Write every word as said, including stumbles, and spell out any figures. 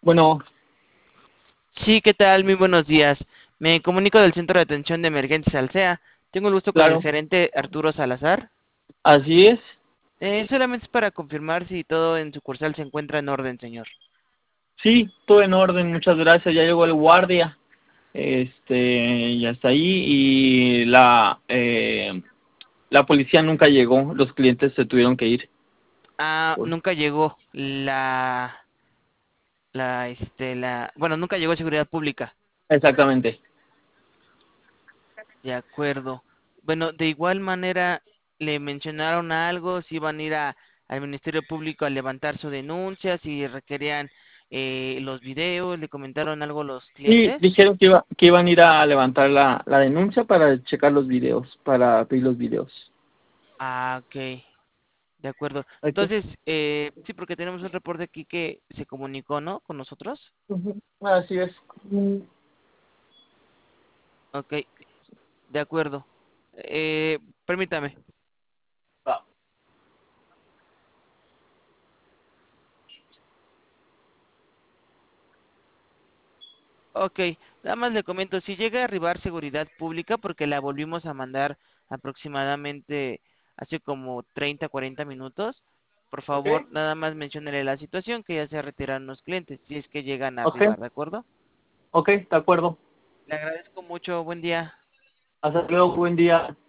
Bueno, Sí, ¿qué tal? Muy buenos días. Me comunico del Centro de Atención de Emergencias Alsea. Tengo el gusto con el claro, gerente Arturo Salazar. así es. Eh, solamente es para confirmar si todo en sucursal se encuentra en orden, señor. Sí, todo en orden, muchas gracias. Ya llegó el guardia, este, ya está ahí y la eh, la policía nunca llegó. Los clientes se tuvieron que ir. Ah, Por- nunca llegó la, la, este, la, bueno, nunca llegó Seguridad Pública. Exactamente. De acuerdo. Bueno, de igual manera, ¿le mencionaron algo? Si iban a ir a, al Ministerio Público a levantar su denuncia, si requerían eh, los videos, ¿le comentaron algo los Sí, clientes? dijeron que iba que iban a ir a levantar la, la denuncia para checar los videos, para pedir los videos. Ah, ok, de acuerdo. Ok. Entonces, eh, sí, porque tenemos un reporte aquí que se comunicó, ¿no? Con nosotros. Ujú, así es. Mm, Ok, de acuerdo. Eh, permítame. va. Ok, nada más le comento, si llega a arribar seguridad pública, porque la volvimos a mandar aproximadamente hace como treinta, cuarenta minutos, por Ok, favor, nada más menciónele la situación, que ya se retiraron los clientes, si es que llegan a ok, arribar, ¿de acuerdo? ok, de acuerdo. Le agradezco mucho, buen día. Hasta luego, buen día.